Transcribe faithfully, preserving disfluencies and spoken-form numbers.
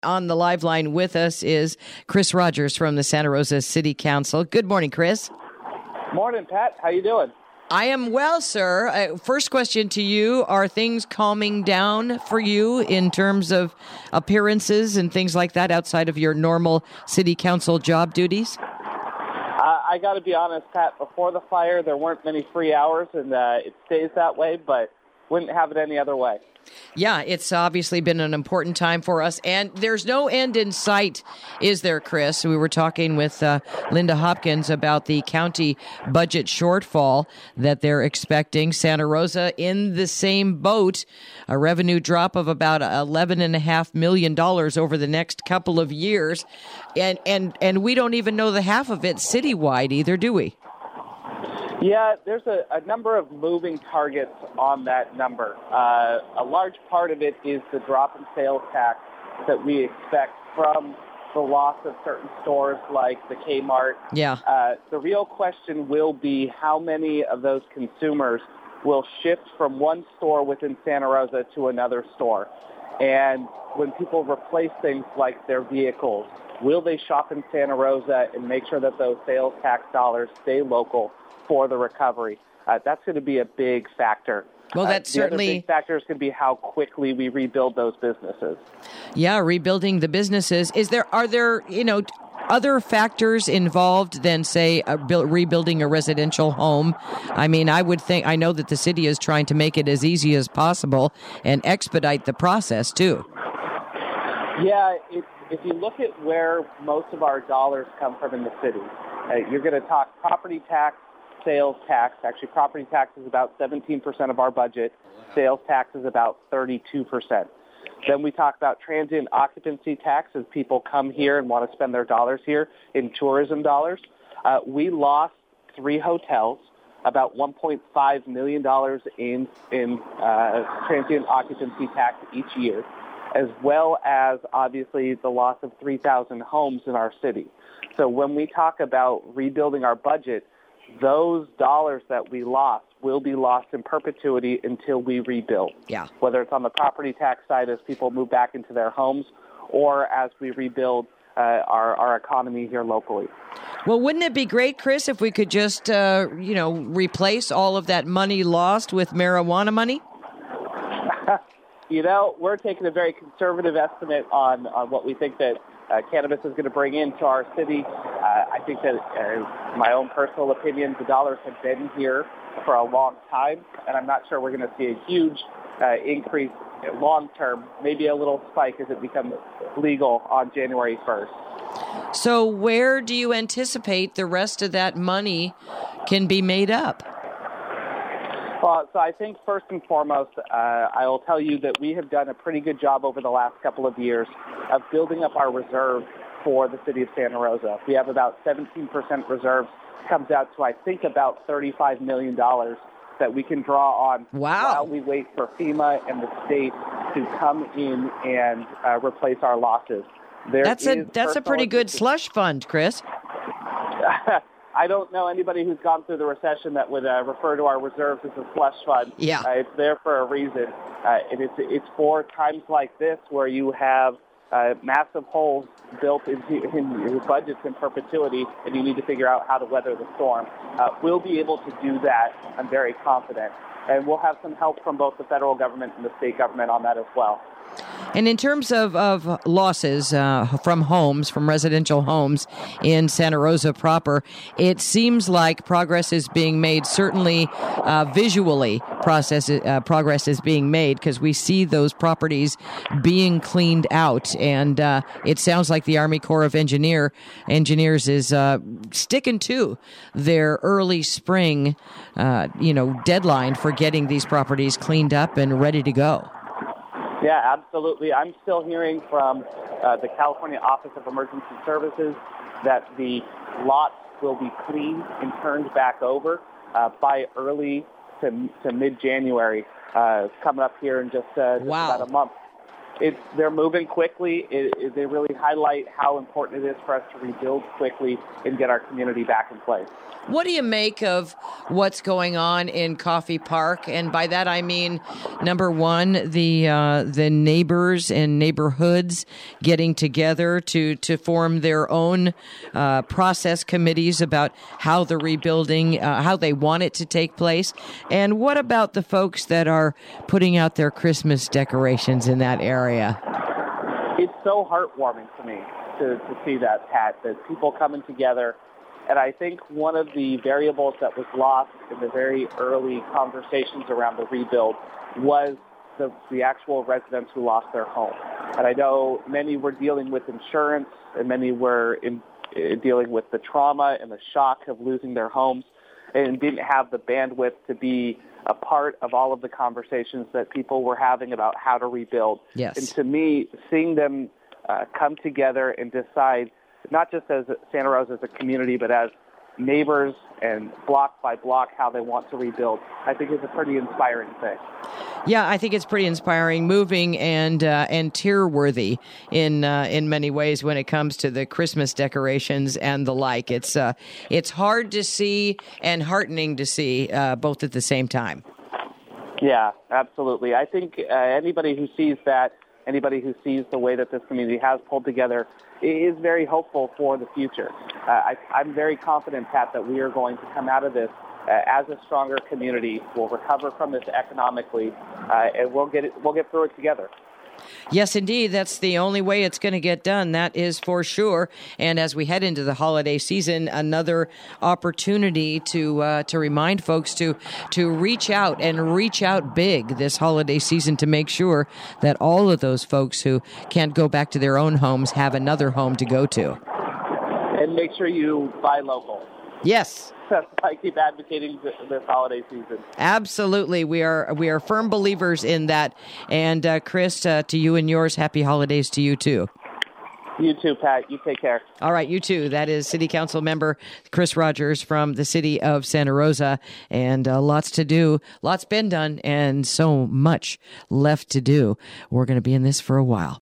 On the live line with us is Chris Rogers from the Santa Rosa City Council. Good morning, Chris. Morning, Pat. How you doing? I am well, sir. Uh, first question to you, are things calming down for you in terms of appearances and things like that outside of your normal city council job duties? Uh, I got to be honest, Pat, before the fire, there weren't many free hours, and uh, it stays that way, but wouldn't have it any other way. Yeah, it's obviously been an important time for us, and there's no end in sight, is there, Chris? We were talking with uh, Linda Hopkins about the county budget shortfall that they're expecting. Santa Rosa in the same boat, a revenue drop of about eleven point five million dollars over the next couple of years, and, and, and we don't even know the half of it citywide either, do we? Yeah, there's a, a number of moving targets on that number. Uh, a large part of it is the drop in sales tax that we expect from the loss of certain stores like the Kmart. Yeah. Uh, the real question will be how many of those consumers will shift from one store within Santa Rosa to another store. And when people replace things like their vehicles, will they shop in Santa Rosa and make sure that those sales tax dollars stay local for the recovery? Uh, that's going to be a big factor. Well, that's uh, the certainly... other big factor is going to be how quickly we rebuild those businesses. Yeah, rebuilding the businesses. Is there, are there, you know, other factors involved than, say, a bu- rebuilding a residential home? I mean, I would think, I know that the city is trying to make it as easy as possible and expedite the process, too. Yeah, it, if you look at where most of our dollars come from in the city, uh, you're going to talk property tax, sales tax. Actually, property tax is about seventeen percent of our budget. Sales tax is about thirty-two percent. Then we talk about transient occupancy tax as people come here and want to spend their dollars here in tourism dollars. Uh, we lost three hotels, about one point five million dollars in, in uh, transient occupancy tax each year, as well as, obviously, the loss of three thousand homes in our city. So when we talk about rebuilding our budget, those dollars that we lost will be lost in perpetuity until we rebuild. Yeah. Whether it's on the property tax side as people move back into their homes or as we rebuild uh, our, our economy here locally. Well, wouldn't it be great, Chris, if we could just, uh, you know, replace all of that money lost with marijuana money? You know, we're taking a very conservative estimate on, on what we think that uh, cannabis is going to bring into our city. Uh, I think that, uh, my own personal opinion, the dollars have been here for a long time, and I'm not sure we're going to see a huge uh, increase long term, maybe a little spike as it becomes legal on January first. So where do you anticipate the rest of that money can be made up? Well, so I think first and foremost, uh, I will tell you that we have done a pretty good job over the last couple of years of building up our reserve for the city of Santa Rosa. We have about seventeen percent reserves, comes out to, I think, about thirty-five million dollars that we can draw on wow. while we wait for FEMA and the state to come in and uh, replace our losses. There that's a that's a pretty good slush fund, Chris. I don't know anybody who's gone through the recession that would uh, refer to our reserves as a slush fund. Yeah. Uh, it's there for a reason. Uh, and it's, it's for times like this where you have uh, massive holes built into in your budgets in perpetuity, and you need to figure out how to weather the storm. Uh, we'll be able to do that, I'm very confident. And we'll have some help from both the federal government and the state government on that as well. And in terms of, of losses uh, from homes, from residential homes in Santa Rosa proper, it seems like progress is being made. Certainly, uh, visually, process uh, progress is being made because we see those properties being cleaned out. And uh, it sounds like the Army Corps of Engineer Engineers is uh, sticking to their early spring, uh, you know, deadline for getting these properties cleaned up and ready to go. Yeah, absolutely. I'm still hearing from uh, the California Office of Emergency Services that the lots will be cleaned and turned back over uh, by early to, to mid-January, uh, coming up here in just, uh, just wow. about a month. it's they're moving quickly. It, it, they really highlight how important it is for us to rebuild quickly and get our community back in place. What do you make of what's going on in Coffey Park? And by that I mean, number one, the uh, the neighbors and neighborhoods getting together to, to form their own uh, process committees about how the rebuilding, uh, how they want it to take place. And what about the folks that are putting out their Christmas decorations in that area? It's so heartwarming to me to, to see that, Pat, that people coming together. And I think one of the variables that was lost in the very early conversations around the rebuild was the, the actual residents who lost their home. And I know many were dealing with insurance, and many were in, uh, dealing with the trauma and the shock of losing their homes, and didn't have the bandwidth to be a part of all of the conversations that people were having about how to rebuild. Yes. And to me, seeing them uh, come together and decide, not just as Santa Rosa as a community, but as neighbors and block by block how they want to rebuild, I think is a pretty inspiring thing. Yeah, I think it's pretty inspiring, moving, and uh, and tear-worthy in uh, in many ways when it comes to the Christmas decorations and the like. It's uh, it's hard to see and heartening to see uh, both at the same time. Yeah, absolutely. I think uh, anybody who sees that, anybody who sees the way that this community has pulled together, is very hopeful for the future. Uh, I, I'm very confident, Pat, that we are going to come out of this uh, as a stronger community. We'll recover from this economically, uh, and we'll get it, we'll get through it together. Yes, indeed. That's the only way it's going to get done. That is for sure. And as we head into the holiday season, another opportunity to uh, to remind folks to to reach out and reach out big this holiday season to make sure that all of those folks who can't go back to their own homes have another home to go to. And make sure you buy local. Yes. I keep advocating this holiday season. Absolutely. We are we are firm believers in that. And uh, Chris, uh, to you and yours, happy holidays to you too. You too, Pat. You take care. All right, you too. That is City Council member Chris Rogers from the city of Santa Rosa. And uh, lots to do. Lots been done and so much left to do. We're going to be in this for a while.